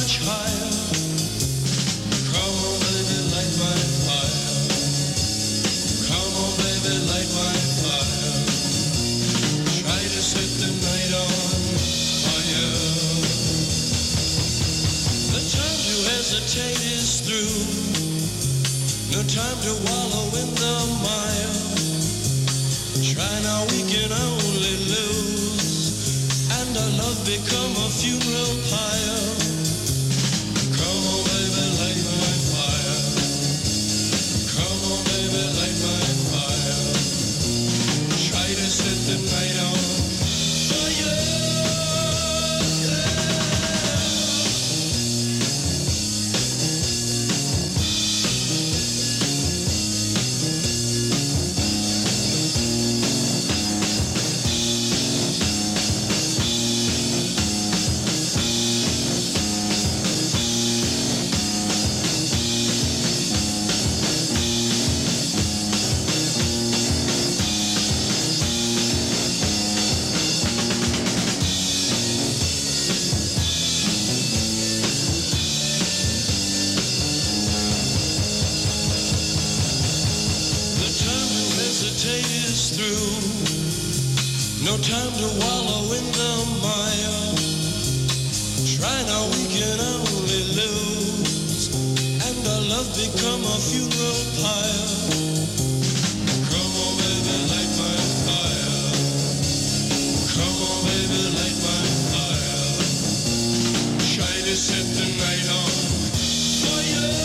much higher. Come on, baby, light my fire. Come on, baby, light my fire. Try to set the night on fire. The time to hesitate is through. No time to wallow in the mire. Try now, we can only lose. And our love become a funeral pyre. Come on, baby, light my fire. Come on, baby, light my fire. Try to set the night on fire. No time to wallow in the mire. Try now, we can only lose. And our love become a funeral pyre. Come on, baby, light my fire. Come on, baby, light my fire. Try to set the night on fire.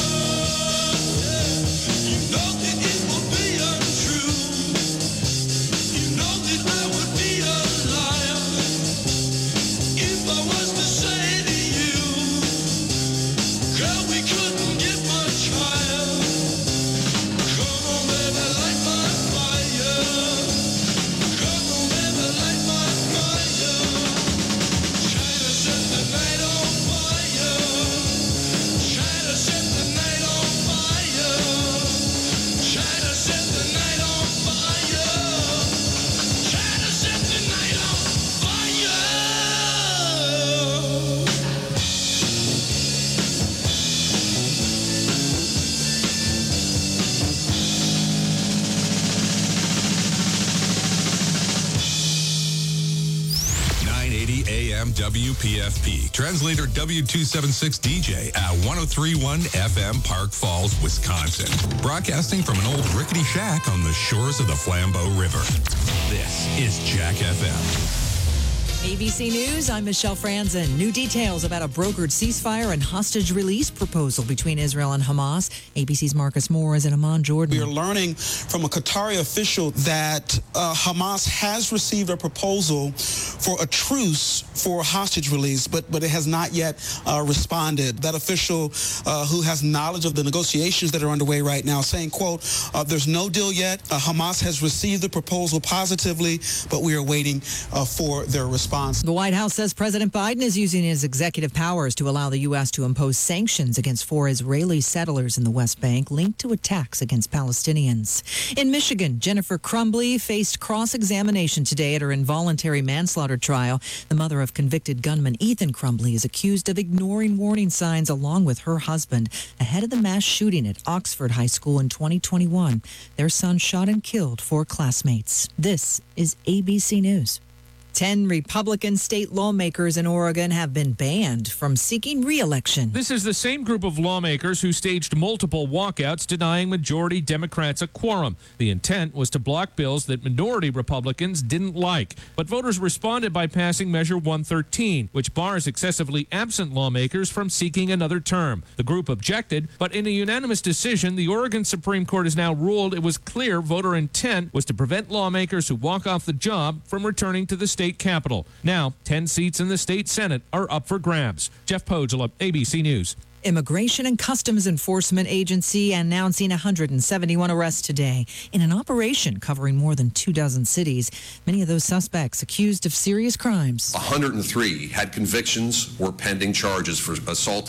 You know that it will be untrue. You know that I would be a liar if I was to say to you, girl, we couldn't get much higher. Come on, baby, light my fire. Come on, baby, light my fire. Try to set the night on fire. Try to set the night on fire. Try to set the night on fire. Try to set the night on fire. 980 AM WPFP. Translator W276 DJ at 1031 FM Park Falls, Wisconsin. Broadcasting from an old rickety shack on the shores of the Flambeau River. This is Jack FM. ABC News, I'm Michelle Franzen. New details about a brokered ceasefire and hostage release proposal between Israel and Hamas. ABC's Marcus Moore is in Amman, Jordan. We are learning from a Qatari official that Hamas has received a proposal for a truce for hostage release, but it has not yet responded. That official who has knowledge of the negotiations that are underway right now saying, quote, there's no deal yet. Hamas has received the proposal positively, but we are waiting for their response. The White House says President Biden is using his executive powers to allow the U.S. to impose sanctions against 4 Israeli settlers in the West Bank linked to attacks against Palestinians. In Michigan, Jennifer Crumbley faced cross-examination today at her involuntary manslaughter trial. The mother of convicted gunman Ethan Crumbley is accused of ignoring warning signs along with her husband ahead of the mass shooting at Oxford High School in 2021. Their son shot and killed 4 classmates. This is ABC News. 10 Republican state lawmakers in Oregon have been banned from seeking re-election. This is the same group of lawmakers who staged multiple walkouts denying majority Democrats a quorum. The intent was to block bills that minority Republicans didn't like. But voters responded by passing Measure 113, which bars excessively absent lawmakers from seeking another term. The group objected, but in a unanimous decision, the Oregon Supreme Court has now ruled it was clear voter intent was to prevent lawmakers who walk off the job from returning to the state capital. Now, 10 seats in the state Senate are up for grabs. Jeff Podgela, ABC News. Immigration and Customs Enforcement Agency announcing 171 arrests today in an operation covering more than 24 cities. Many of those suspects accused of serious crimes. 103 had convictions or pending charges for assault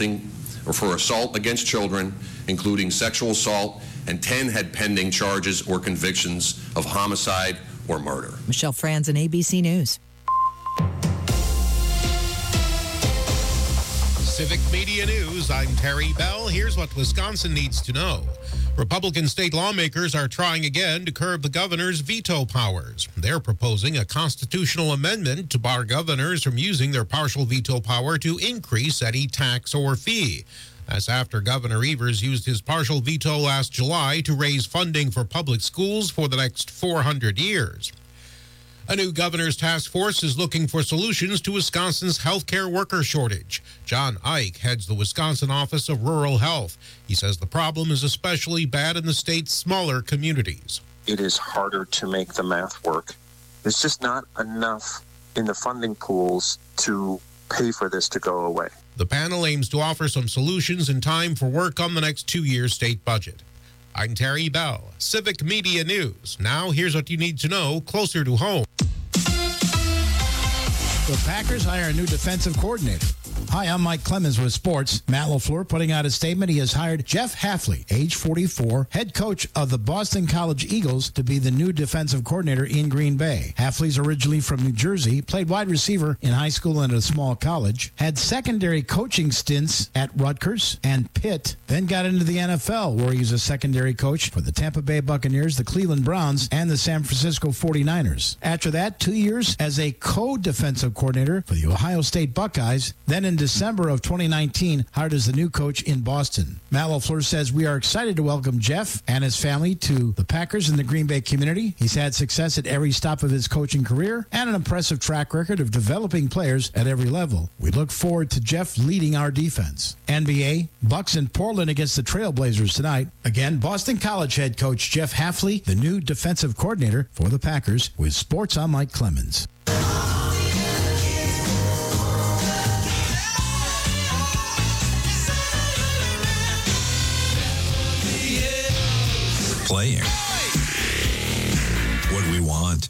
against children, including sexual assault, and 10 had pending charges or convictions of homicide or murder. Michelle Franzen, ABC News. Civic Media News, I'm Terry Bell. Here's what Wisconsin needs to know. Republican state lawmakers are trying again to curb the governor's veto powers. They're proposing a constitutional amendment to bar governors from using their partial veto power to increase any tax or fee. That's after Governor Evers used his partial veto last July to raise funding for public schools for the next 400 years. A new governor's task force is looking for solutions to Wisconsin's healthcare worker shortage. John Ike heads the Wisconsin Office of Rural Health. He says the problem is especially bad in the state's smaller communities. It is harder to make the math work. There's just not enough in the funding pools to pay for this to go away. The panel aims to offer some solutions in time for work on the next 2-year state budget. I'm Terry Bell, Civic Media News. Now here's what you need to know closer to home. The Packers hire a new defensive coordinator. Hi, I'm Mike Clemens with sports. Matt LaFleur putting out a statement. He has hired Jeff Hafley, age 44, head coach of the Boston College Eagles, to be the new defensive coordinator in Green Bay. Hafley's originally from New Jersey, played wide receiver in high school and at a small college, had secondary coaching stints at Rutgers and Pitt, then got into the NFL, where he was a secondary coach for the Tampa Bay Buccaneers, the Cleveland Browns, and the San Francisco 49ers. After that, 2 years as a co-defensive coordinator for the Ohio State Buckeyes, then in December of 2019, hired as the new coach in Boston. Matt LaFleur says, we are excited to welcome Jeff and his family to the Packers and the Green Bay community. He's had success at every stop of his coaching career and an impressive track record of developing players at every level. We look forward to Jeff leading our defense. NBA, Bucks in Portland against the Trailblazers tonight. Again, Boston College head coach Jeff Hafley, the new defensive coordinator for the Packers. With sports, I'm Mike Clemens. Playing what we want.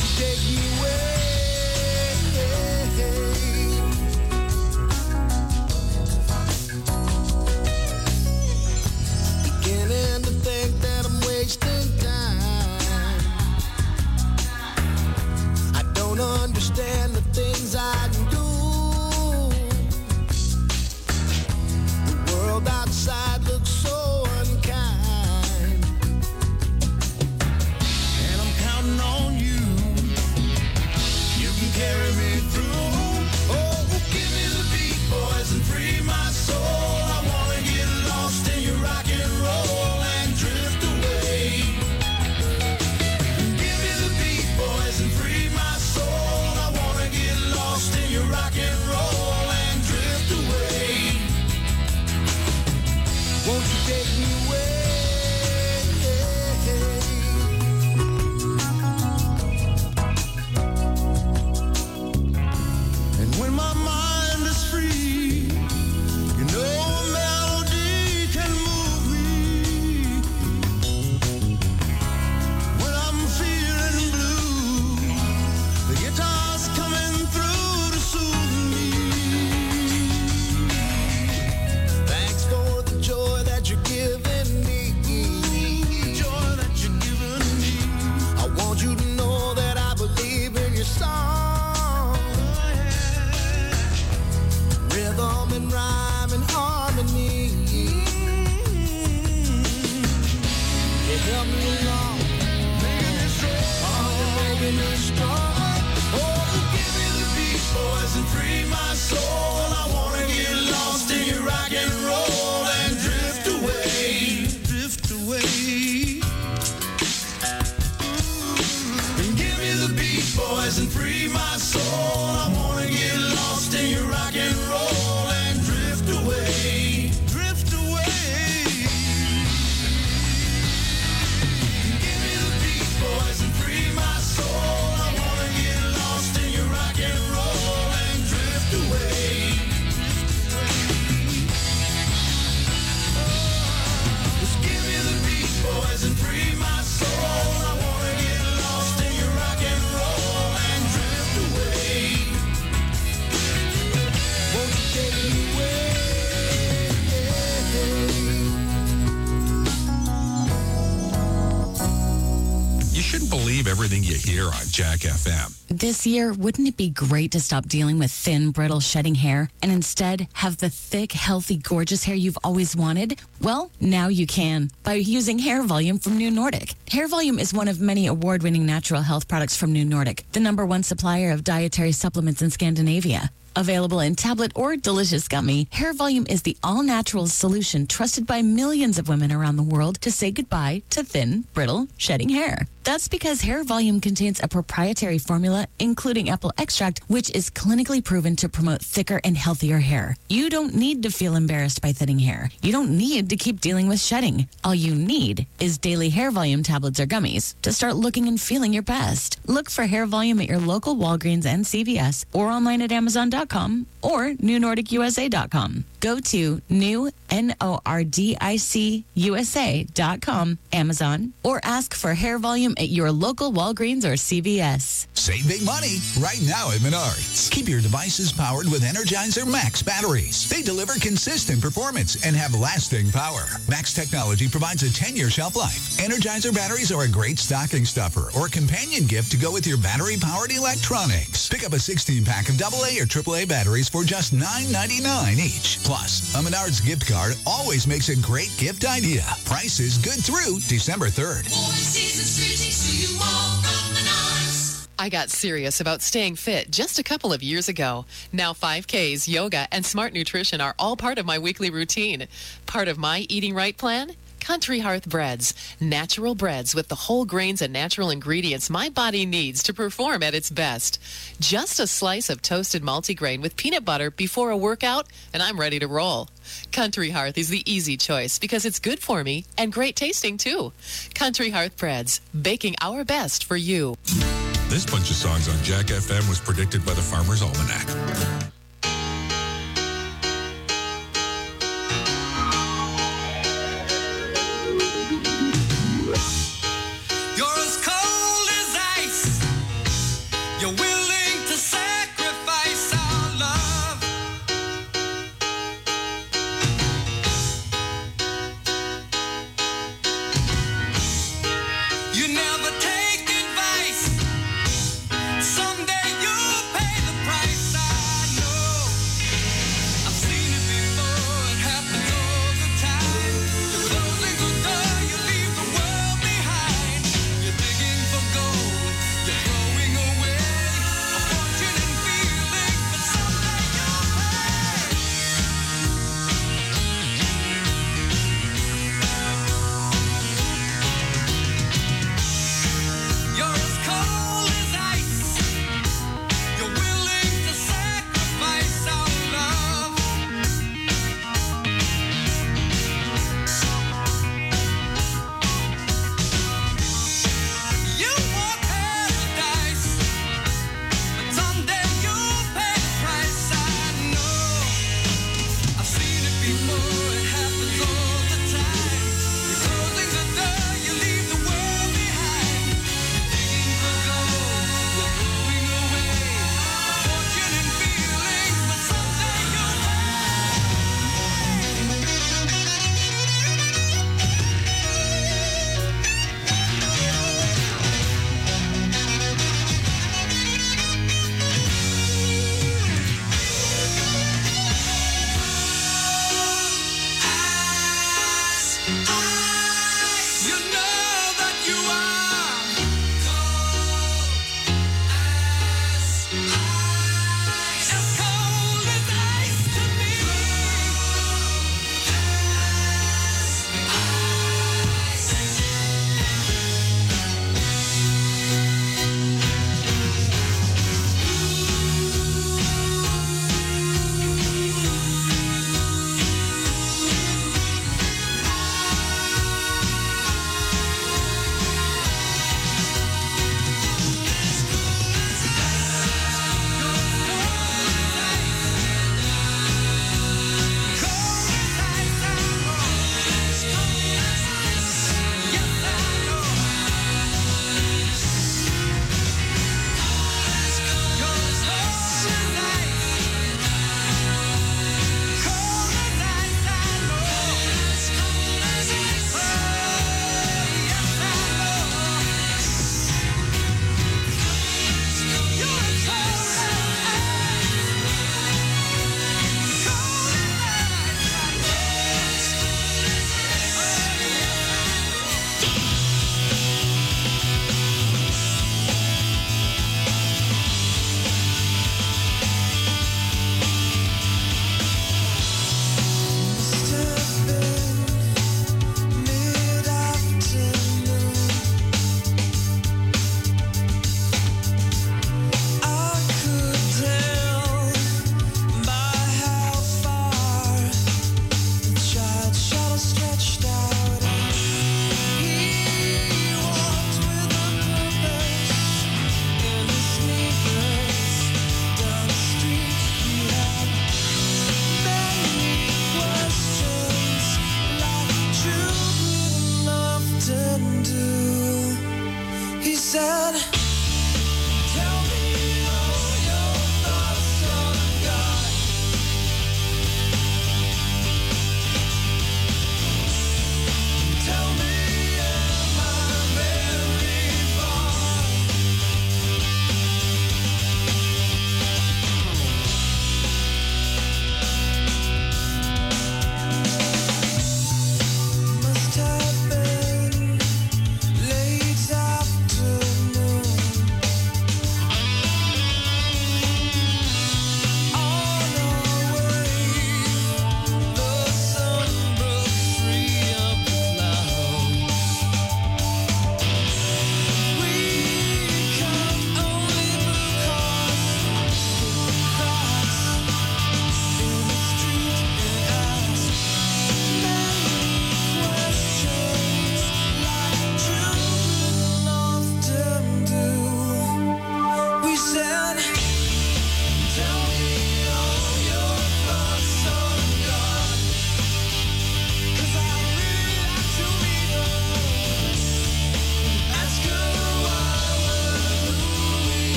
you take me away? Beginning to think that I'm wasting time. I don't understand the things I do. The world outside looks so unkind, and I'm counting on you. You can carry me through. Oh, give me the beat, boys, and free my soul. I wanna get lost in your rock and roll and drift away. Give me the beat, boys, and free my soul. I wanna get lost in your rock and roll and drift away. Won't you take me away? And when my mind is free, you know a melody can move me. When I'm feeling blue, the guitar's coming through to soothe me. Thanks for the joy that you're giving me. Joy that you're giving me. I want you to know that I believe in your song. Rhythm and rhyme and harmony. You help me along, making me strong. Oh, you're making me strong. Oh, give me the beat, boys, and free my soul. I wanna get lost in your rock and roll and drift away. Drift away. And give me the beat, boys, and free my soul. I wanna get lost in your rock and roll and drift away. Drift away. Give me the beat, boys, and free my soul. I wanna get lost in your rock and roll and drift away. Just give me the beat, boys, and free my soul. I wanna get lost in your rock and roll and drift away. Won't you take me away? You shouldn't believe everything you hear on Jack FM. This year, wouldn't it be great to stop dealing with thin, brittle, shedding hair and instead have the thick, healthy, gorgeous hair you've always wanted? Well, now you can by using Hair Volume from New Nordic. Hair Volume is one of many award-winning natural health products from New Nordic, the #1 supplier of dietary supplements in Scandinavia. Available in tablet or delicious gummy, Hair Volume is the all-natural solution trusted by millions of women around the world to say goodbye to thin, brittle, shedding hair. That's because Hair Volume contains a proprietary formula, including apple extract, which is clinically proven to promote thicker and healthier hair. You don't need to feel embarrassed by thinning hair. You don't need to keep dealing with shedding. All you need is daily Hair Volume tablets or gummies to start looking and feeling your best. Look for Hair Volume at your local Walgreens and CVS or online at Amazon.com or NewNordicUSA.com. Go to NewNordicUSA.com, Amazon, or ask for Hair Volume at your local Walgreens or CVS. Save big money right now at Menards. Keep your devices powered with Energizer Max batteries. They deliver consistent performance and have lasting power. Max technology provides a 10-year shelf life. Energizer batteries are a great stocking stuffer or companion gift to go with your battery-powered electronics. Pick up a 16-pack of AA or AAA batteries for just $9.99 each. Plus, a Menards gift card always makes a great gift idea. Price is good through December 3rd. I got serious about staying fit just a couple of years ago. Now 5Ks, yoga, and smart nutrition are all part of my weekly routine. Part of my eating right plan? Country Hearth Breads. Natural breads with the whole grains and natural ingredients my body needs to perform at its best. Just a slice of toasted multigrain with peanut butter before a workout, and I'm ready to roll. Country Hearth is the easy choice because it's good for me and great tasting too. Country Hearth Breads, baking our best for you. This bunch of songs on Jack FM was predicted by the Farmer's Almanac. You're as cold as ice. You're willing to sacrifice our love. You never take advice. Someday you'll pay the price. I know. I've seen it before. It happens all the time. You're closing the door. You leave the world behind. You're digging for gold. You're throwing away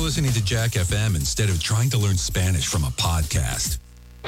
listening to Jack FM instead of trying to learn Spanish from a podcast.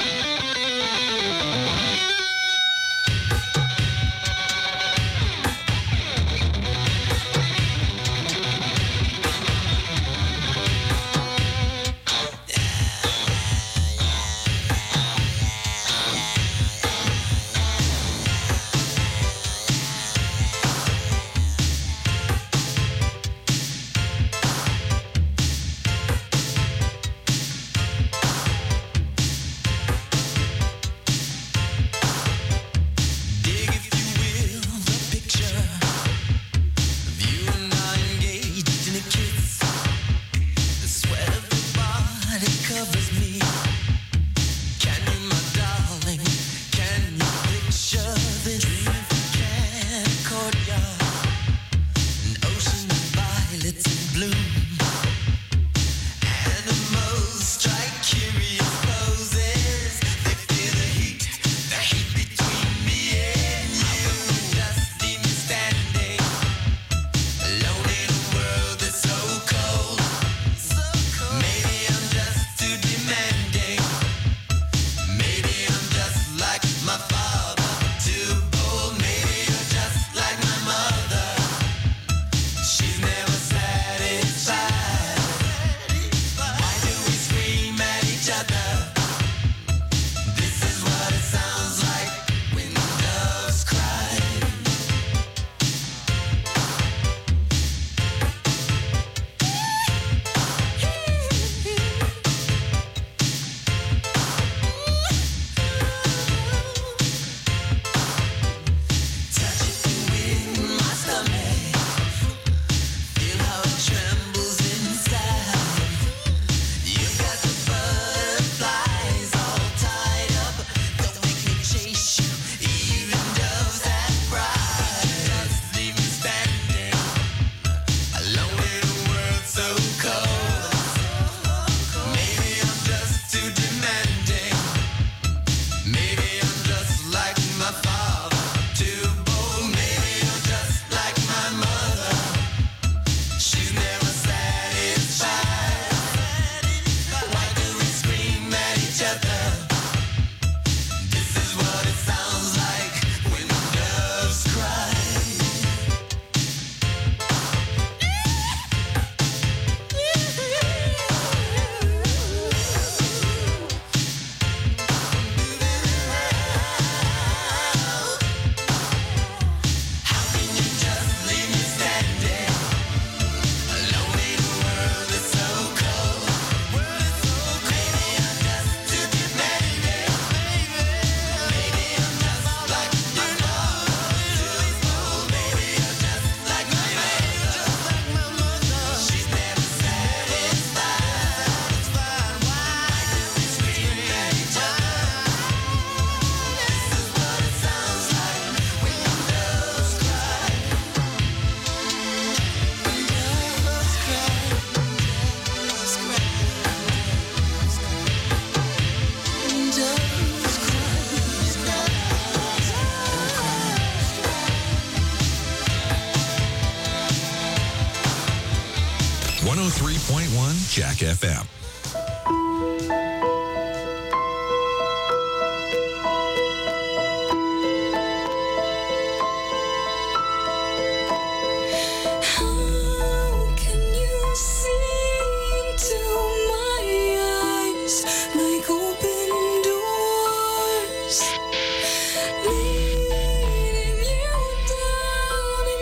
Jack FM.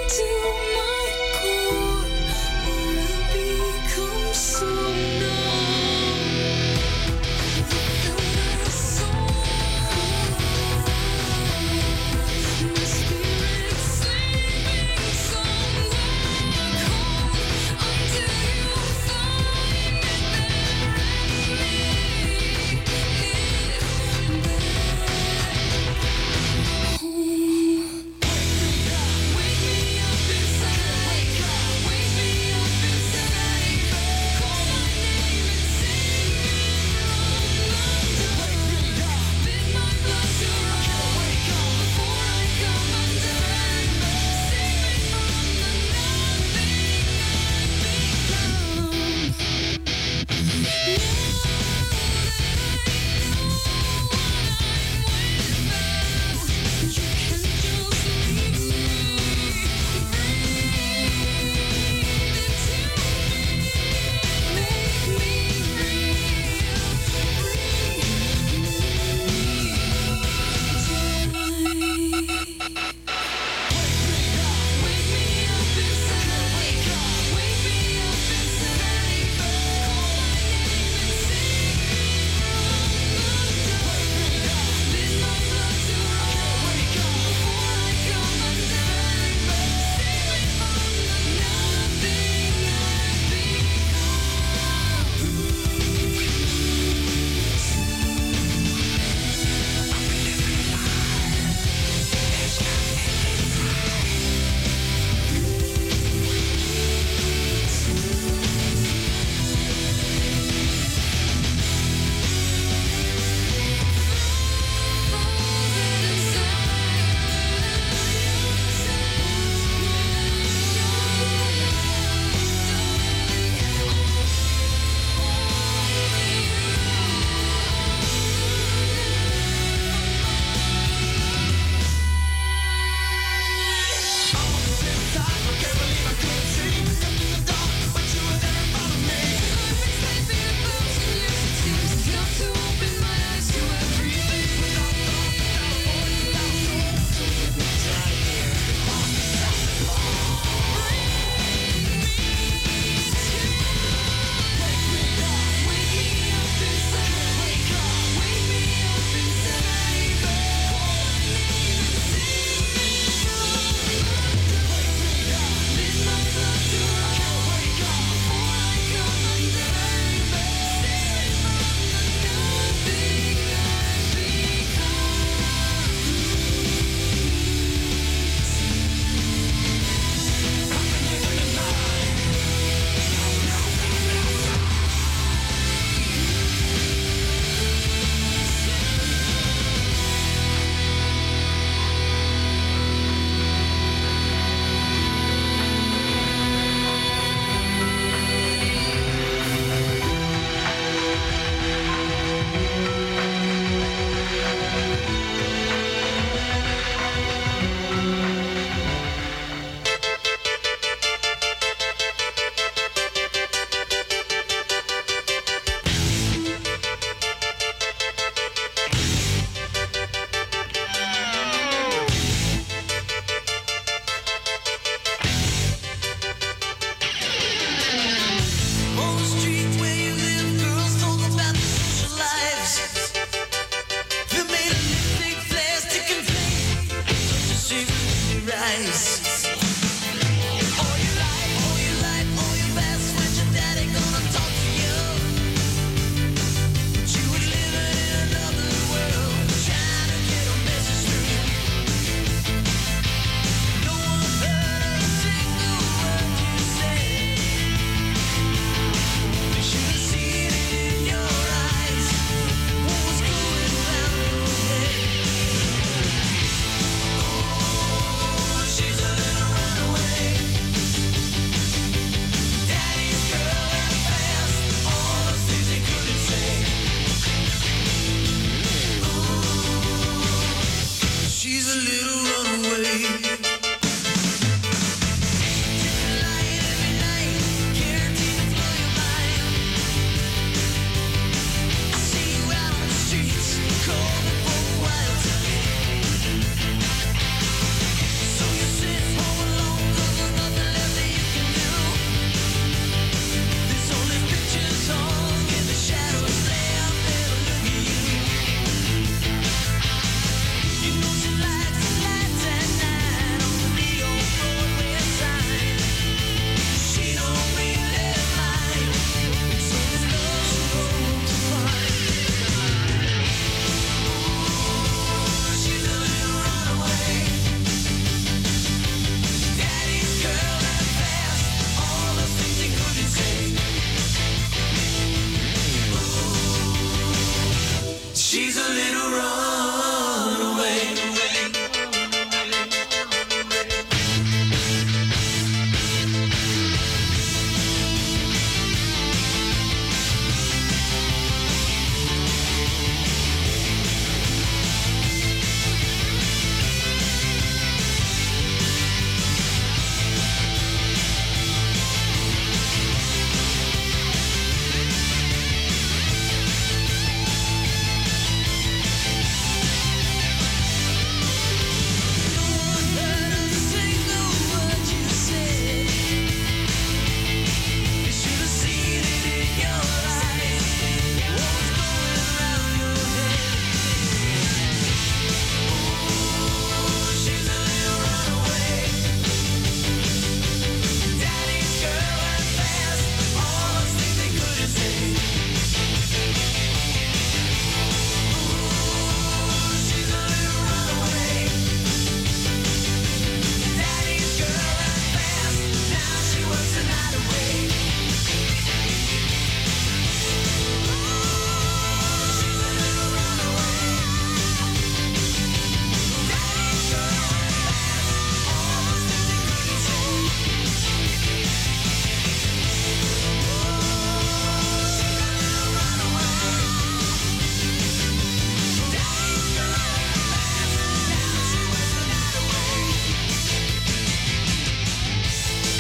So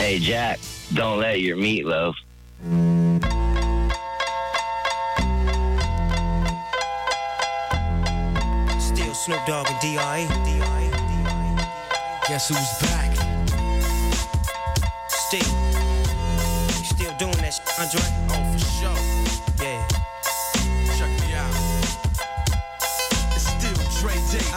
Hey, Jack, don't let your meatloaf. Still Snoop Dogg and D.R.E. Guess who's back? Still doing that shit, Andre? Oh, for sure. Yeah. Check me out. It's still Dre Day,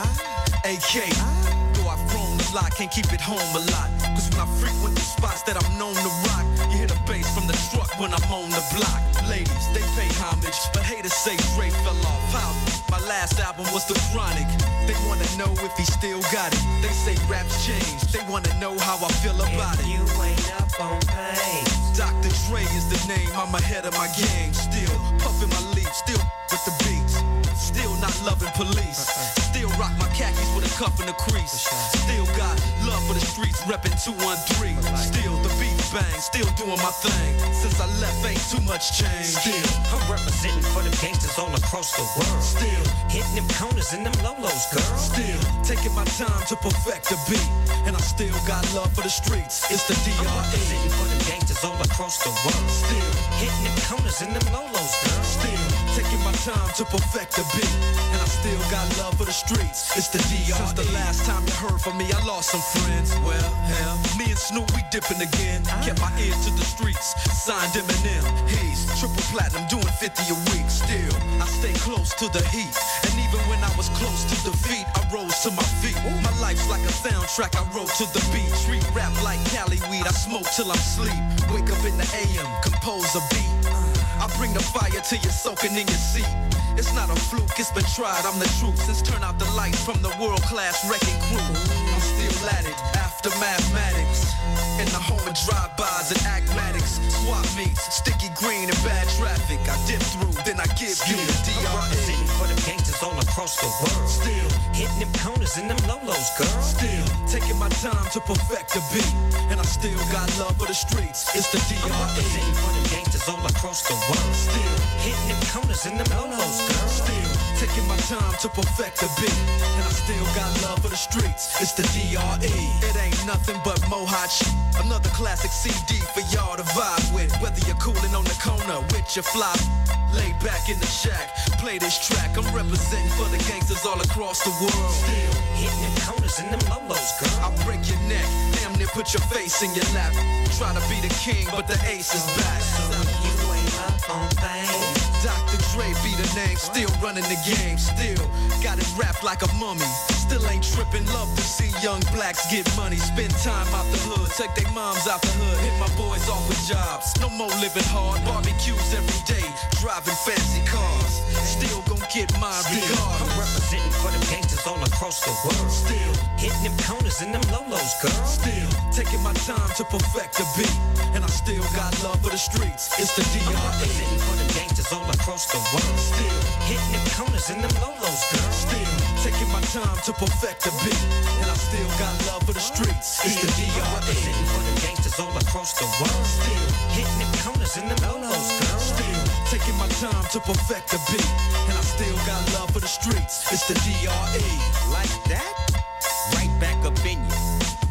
AK. Though I've grown a lot, can't keep it home a lot. Cause when I frequent the spots that I'm known to rock, you hear the bass from the truck when I'm on the block. Ladies, they pay homage, but haters say Dre fell off. How? My last album was The Chronic. They wanna know if he still got it. They say rap's changed. They wanna know how I feel about it. You ain't up on pain. Dr. Dre is the name. I'm ahead of my game. Still puffin' my leaf. Still with the beats. Still not loving police. Still rock my khakis with a cuff and a crease. Still got love for the streets, reppin' 213. Still the beat bang. Still doing my thing. Since I left, ain't too much change. Still I'm representing for the gangsters all across the world. Still hitting them corners and them lolos, girl. Still taking my time to perfect the beat, and I still got love for the streets. It's the D.R.E. I'm representing for the gangsters all across the world. Still hitting them corners and them lolos, girl. Still taking my time to perfect the beat, and I still got love for the streets. It's the D.R.E. Since the last time you heard from me, I lost some friends. Well, hell, me and Snoop, we dipping again. Kept my ear to the streets, signed Eminem. He's triple platinum, doing 50 a week. Still, I stay close to the heat, and even when I was close to defeat, I rose to my feet. My life's like a soundtrack, I wrote to the beat. Street rap like Cali weed, I smoke till I'm sleep. Wake up in the AM, compose a beat. I bring the fire till you're soaking in your seat. It's not a fluke, it's been tried, I'm the truth. Since turn out the lights from the world-class wrecking crew, I'm still at it, after mathematics. In the home of drive-bys and acmatics. Swap meets, sticky green and bad traffic. I dip through, then I give you the D.R.E. I'm representing for the gangsters all across the world. Still hitting them corners and them lolos, girl. Still taking my time to perfect the beat, and I still got love for the streets. It's the D.R.E. I'm representing for the gangsters all across the world. Still hitting them corners and them lolos, girl. Still taking my time to perfect the beat, and I still got love for the streets. It's the D.R.E. It ain't nothing but mohawk shit. Another classic CD for y'all to vibe with. Whether you're coolin' on the corner with your fly, lay back in the shack, play this track. I'm representing for the gangsters all across the world. Still hitting them corners and them lolos, girl. I'll break your neck, damn near put your face in your lap. Try to be the king, but the ace is back. So you ain't up on things. Dr. Dre be the name, still running the game. Still got it wrapped like a mummy. Still ain't tripping, love to see young blacks get money. Spend time out the hood, take their moms out the hood. Hit my boys off with jobs, no more living hard. Barbecues every day, driving fancy cars. Still gon' get mine regardless. I'm representing for the gangsters all across the world. Still hitting them corners and them lolos, girl. Still taking my time to perfect the beat, and I still got love for the streets. It's the D.R.E. I'm representing for the gangsters all across the world. Still hitting them corners and them lolos, girl. Still taking my time to perfect the beat, and I still got love for the streets. It's the D.R.E. I'm representing for the gangsters all across the world. Still hitting them corners and them lolos, girl. Still taking my time to perfect the beat, and I still got love for the streets. It's the D.R.E. Like that? Right back up in you.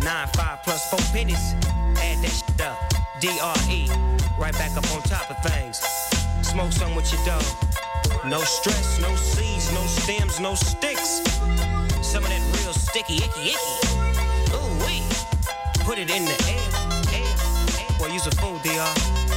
9-5 plus 4 pennies. Add that shit up. D.R.E. Right back up on top of things. Smoke some with your dog. No stress, no seeds, no stems, no sticks. Some of that real sticky, icky. Ooh wee. Put it in the air. Boy, use a fool, DR.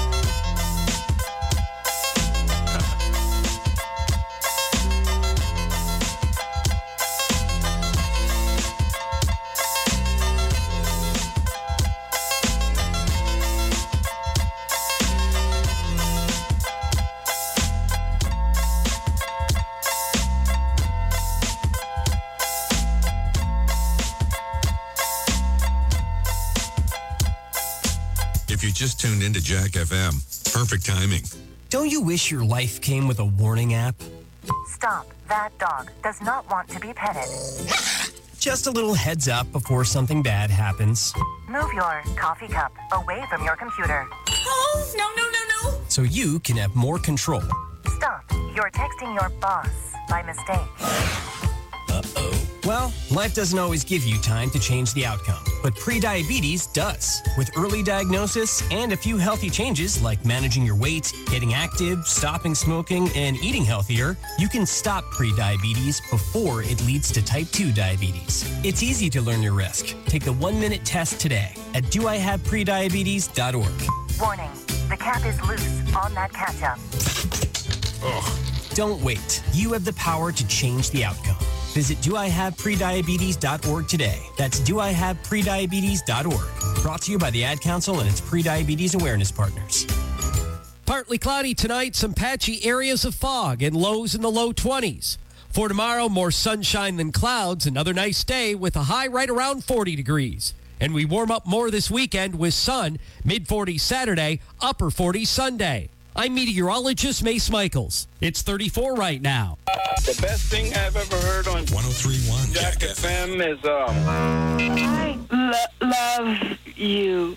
If you just tuned into Jack FM, perfect timing. Don't you wish your life came with a warning app? Stop. That dog does not want to be petted. Just a little heads up before something bad happens. Move your coffee cup away from your computer. Oh, no. So you can have more control. Stop. You're texting your boss by mistake. Uh-oh. Well, life doesn't always give you time to change the outcome, but prediabetes does. With early diagnosis and a few healthy changes like managing your weight, getting active, stopping smoking, and eating healthier, you can stop prediabetes before it leads to type 2 diabetes. It's easy to learn your risk. Take the 1-minute test today at doihaveprediabetes.org. Warning, the cap is loose on that catch-up. Ugh. Don't wait. You have the power to change the outcome. Visit doihaveprediabetes.org today. That's doihaveprediabetes.org. Brought to you by the Ad Council and its prediabetes awareness partners. Partly cloudy tonight, some patchy areas of fog and lows in the low 20s. For tomorrow, more sunshine than clouds. Another nice day with a high right around 40 degrees. And we warm up more this weekend with sun, mid-40s Saturday, upper 40s Sunday. I'm meteorologist Mace Michaels. It's 34 right now. The best thing I've ever heard on 103.1 Jack FM is I love you.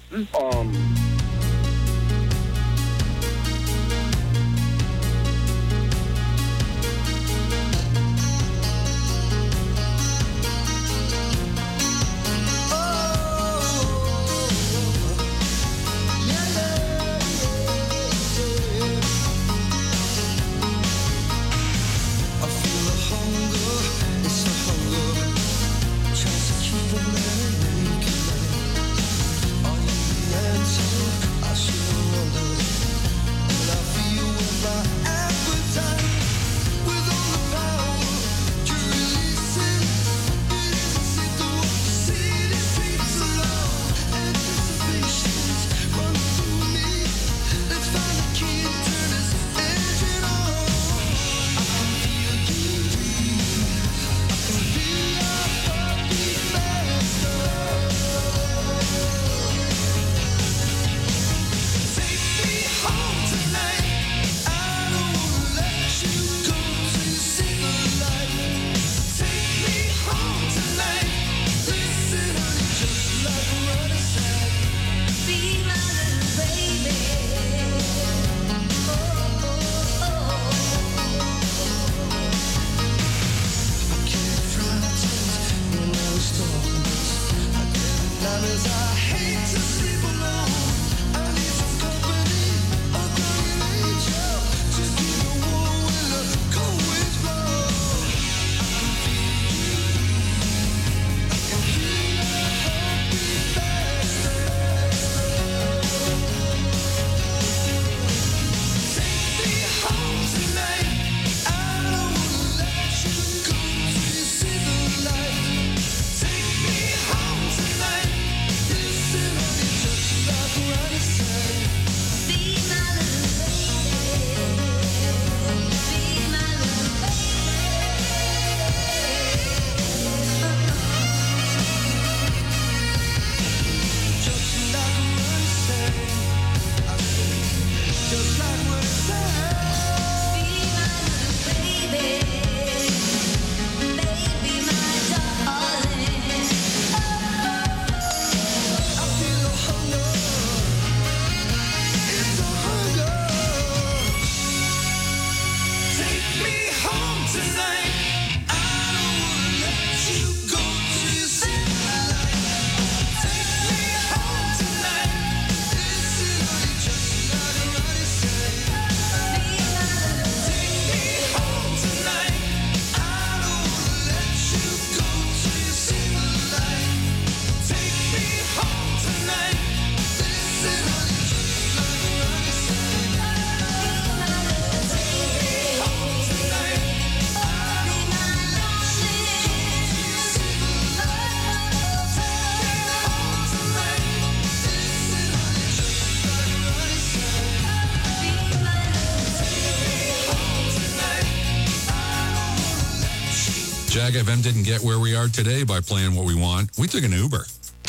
Jag FM didn't get where we are today by playing what we want. We took an Uber.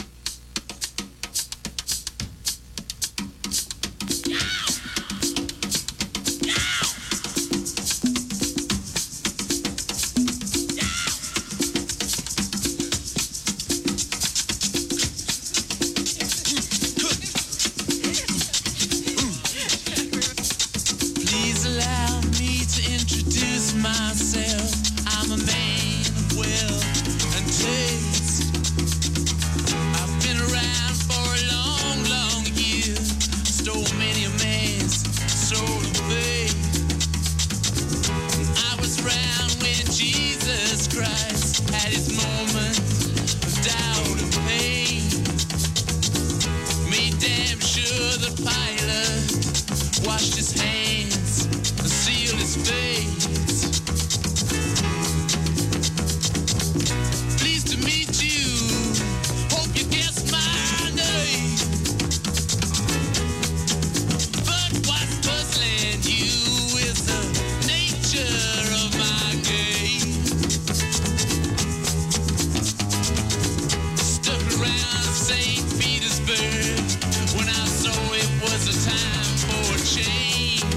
Please allow me to introduce myself. I'm a man of will. Christ had his moment of doubt and pain. Made damn sure the pilot washed his hands and sealed his face. Pleased to meet you. Hope you guessed my name. But what's puzzling you is the nature of my game. Stuck around St. Petersburg when I saw it was a time for a change.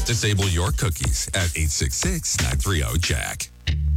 Disable your cookies at 866-930-JACK.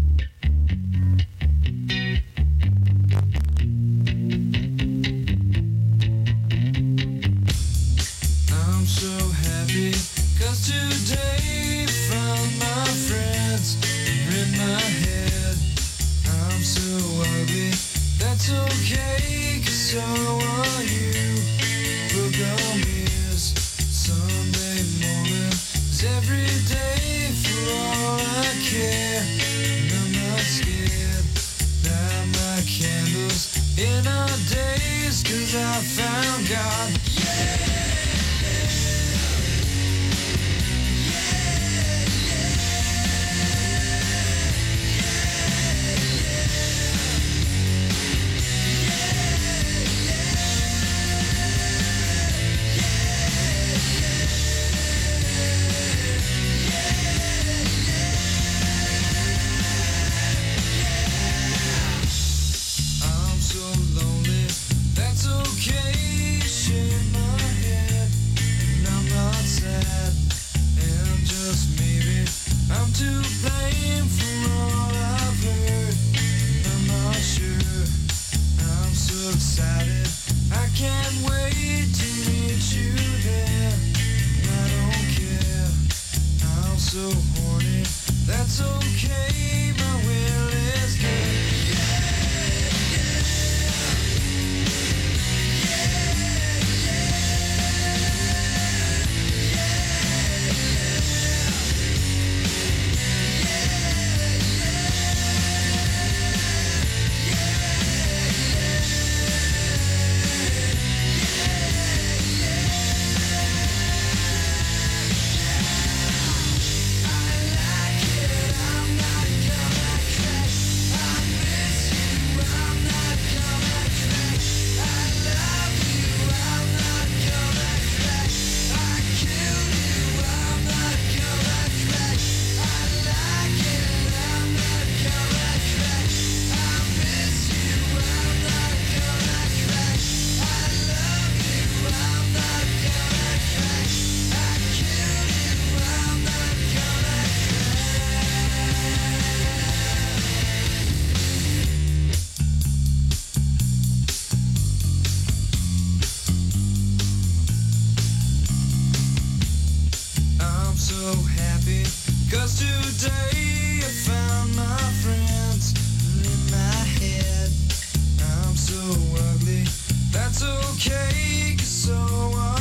I'm so happy, 'cause today found my friends in my head. I'm so ugly, that's okay, 'cause so are you. Program is Sunday morning, it's every day for all I care. And I'm not scared, light my candles in our days, 'cause I found God. I'm so lonely, that's okay. Shake my head, and I'm not sad. And just maybe I'm to blame for all I've heard. I'm not sure. I'm so excited, I can't wait to meet you there. And I don't care, I'm so horny, that's okay. My will is good. I'm so happy, 'cause today I found my friends in my head. I'm so ugly, that's okay, 'cause so are